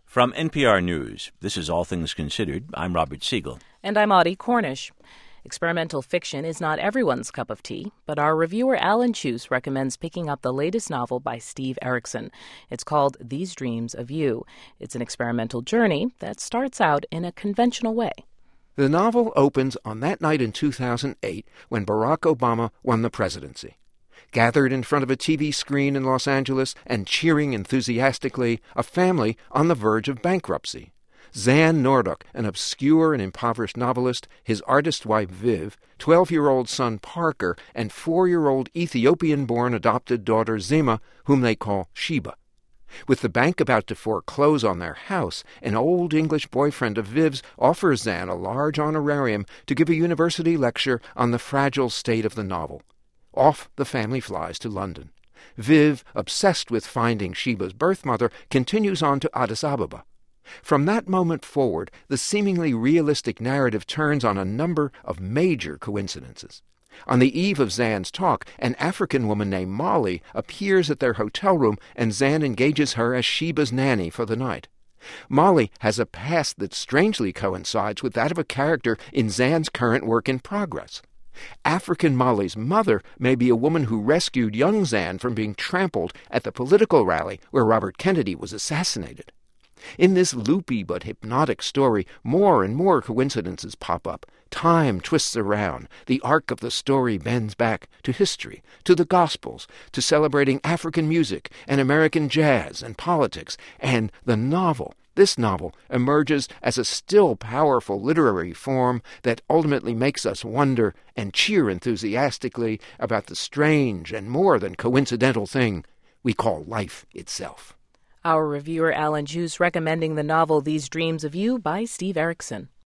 From NPR News, this is All Things Considered. I'm Robert Siegel. And I'm Audie Cornish. Experimental fiction is not everyone's cup of tea, but our reviewer Alan Chuse recommends picking up the latest novel by Steve Erickson. It's called These Dreams of You. It's an experimental journey that starts out in a conventional way. The novel opens on that night in 2008 when Barack Obama won the presidency. Gathered in front of a TV screen in Los Angeles and cheering enthusiastically, a family on the verge of bankruptcy. Zan Nordok, an obscure and impoverished novelist, his artist wife Viv, 12-year-old son Parker, and 4-year-old Ethiopian-born adopted daughter Zima, whom they call Sheba. With the bank about to foreclose on their house, an old English boyfriend of Viv's offers Zan a large honorarium to give a university lecture on the fragile state of the novel. Off the family flies to London. Viv, obsessed with finding Sheba's birth mother, continues on to Addis Ababa. From that moment forward, the seemingly realistic narrative turns on a number of major coincidences. On the eve of Zan's talk, an African woman named Molly appears at their hotel room, and Zan engages her as Sheba's nanny for the night. Molly has a past that strangely coincides with that of a character in Zan's current work in progress. African Molly's mother may be a woman who rescued young Zan from being trampled at the political rally where Robert Kennedy was assassinated. In this loopy but hypnotic story, more and more coincidences pop up. Time twists around. The arc of the story bends back to history, to the Gospels, to celebrating African music and American jazz and politics, and the novel. This novel emerges as a still powerful literary form that ultimately makes us wonder and cheer enthusiastically about the strange and more than coincidental thing we call life itself. Our reviewer Alan Chuse recommending the novel These Dreams of You by Steve Erickson.